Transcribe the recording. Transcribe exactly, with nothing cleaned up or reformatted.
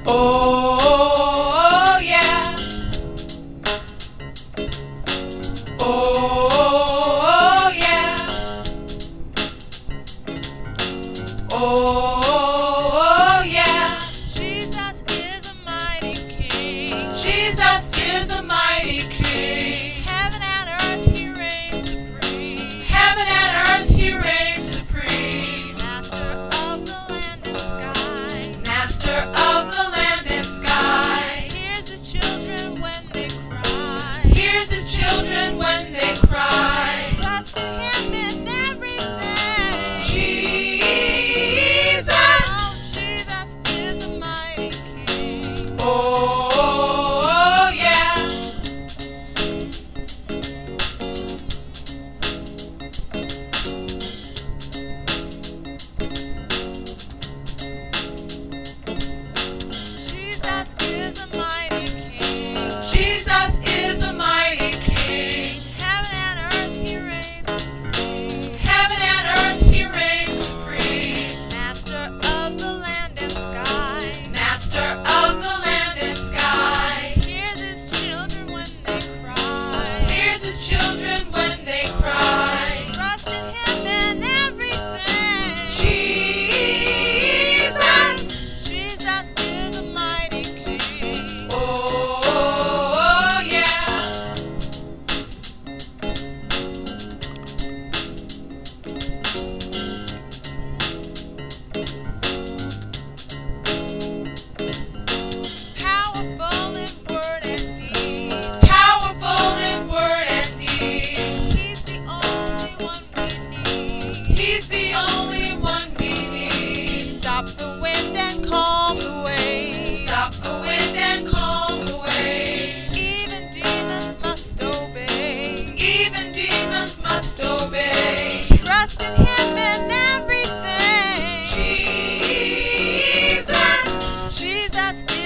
Oh yeah. Oh yeah. Oh yeah. Jesus is a mighty King. Jesus is a mighty King. Heaven and earth he reigns supreme. Heaven and earth he reigns supreme. Master of the land and sky. Master of the land and sky. Hears his children when they cry. Hears his children when they cry. Trust in him in everything. Jesus. Oh, Jesus is a mighty King. Oh yeah. Jesus is a mighty King. Jesus is a mighty King. Heaven and earth he reigns supreme. Heaven and earth he reigns supreme. Master of the land and sky. Master of the land and sky. Hears his children when they cry. Hears his children when they cry. Trust in him in everything. Jesus. Jesus is a mighty King. Oh yeah. Powerful in word and deed. Powerful in word and deed. He's the only one we need. He's the only one we need. Stop the wind and calm the waves. Stop the wind and calm the waves. Even demons must obey. Even demons must obey. Trust in him in everything. Jesus. Jesus